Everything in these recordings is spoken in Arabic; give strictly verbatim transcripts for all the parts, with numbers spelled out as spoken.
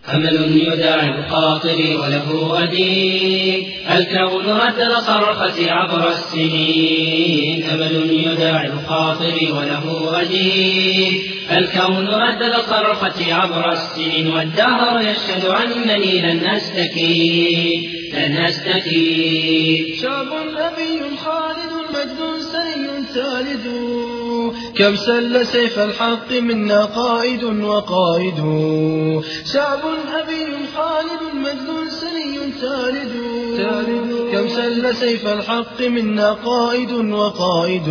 أمل يداعب خاطري وله أديم، الكون ردد صرختي عبر السنين. أمل يداعب خاطري وله أديم، الكون ردد صرختي عبر السنين، والدهر يشهد أنني لن أستكين لن أستكين. شعب أبي خالد مجد سري سالد، كم سل سيف الحق منا قائد وقائد. شعب أبي خالد مجد سري سالد، كم سل سيف الحق منا قائد وقائد.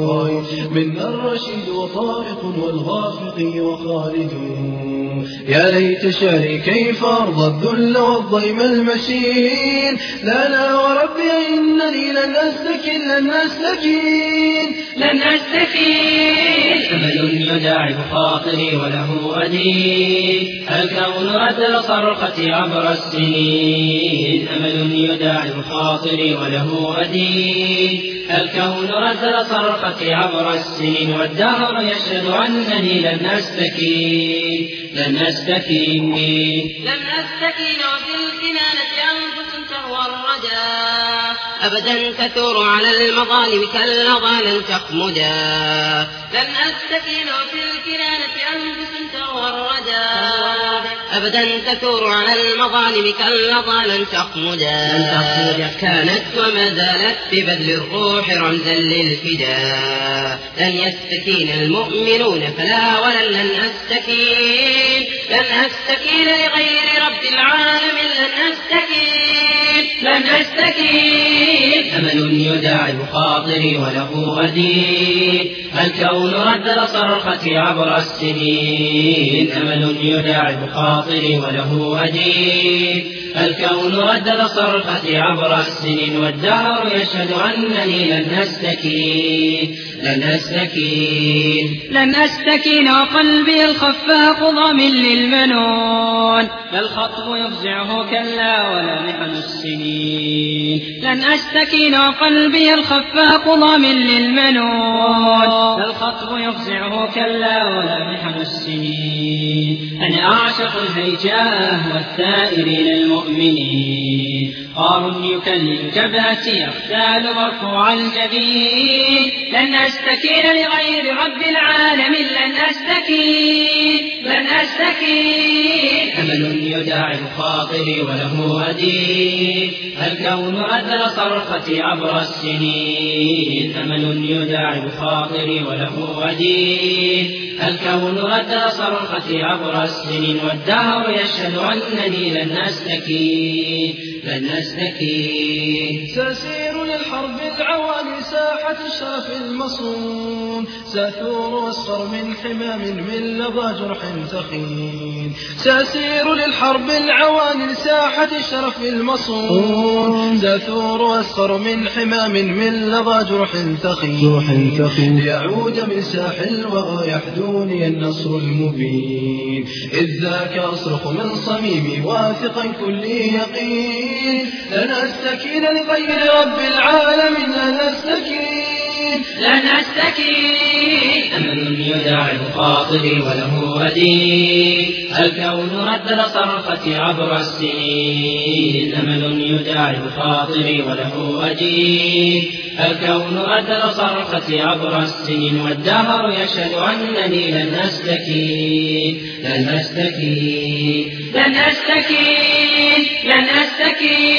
منا الرشيد وطارق والغافق وخالد. يا ليت شعري كيف أرضى الذل والضيم المشين. لا لا وربي إنني لن أستكين لن أستكين لن أستكين. أمل يداعب خاطري وله أديم، الكون ردد صرختي عبر السنين. أمل يداعب خاطري وله أديم، الكون ردد صرختي عبر السنين، والدهر يشهد أنني لن أستكين لن أستكين لن أستكين. وفي الكنانة أنفس تهوى الرجاء، أبدا تثور على المظالم كاللظى لن تخمدا. لن أستكين. وفي الكنانة أنفس تهوى الرجاء، أبدا تثور على المظالم كاللظى لن تخمدا. كانت وما زالت ببذل الروح رمزا للفداء. لن يستكين المؤمنون فلا ولن لن أستكين لن أستكين لغير رب العالمين لن أستكين لن أستكين. أمل يداعب خاطري وله أديم، الكون ردد صرختي عبر السنين. أمل يداعب خاطري وله أديم، الكون ردد صرختي عبر السنين، والدهر يشهد أنني لن أستكين لن أستكين لن أستكين. وقلبي الخفاق ضامن للمنون، لا الخطب يفزعه كلا ولا محن السنين. لن أستكين. وقلبي الخفاق ضامن للمنون، لا الخطب يفزعه كلا ولا محن السنين. أنا أعشق الهيجاء والثائرين المؤمنين، قار يكلم جبهتي يختال مرفوع الجبين. لن أستكين لغير رب العالمين لن أستكين لن أستكين. أمل يداعب خاطري وله أديم، الكون ردد صرختي عبر السنين. أمل يداعب خاطري وله أديم، الكون ردد صرختي عبر السنين، والدهر يشهد أنني لن أستكين لن أستكين. سأسير للحرب العوالي ساحة الشرف المصون، سأثور واصفر من حمام من لظى جرح ثخين. سأسير للحرب العوالي ساحة الشرف المصون، سأثور واصفر من حمام من لظى جرح ثخين. يعود من ساحل الوغى يحدوني النصر المبين، إذ ذاك أصرخ من صميمي واثقا كلي يقين. لن أستكين لغير رب العالمين لن أستكين لن أستكين. أمل يداعب خاطري وله أديم، الكون ردد صرختي عبر السنين. أمل يداعب خاطري وله أديم، الكون ردد صرختي عبر السنين، والدهر يشهد أنني لن أستكين لن أستكين لن أستكين لن أستكين.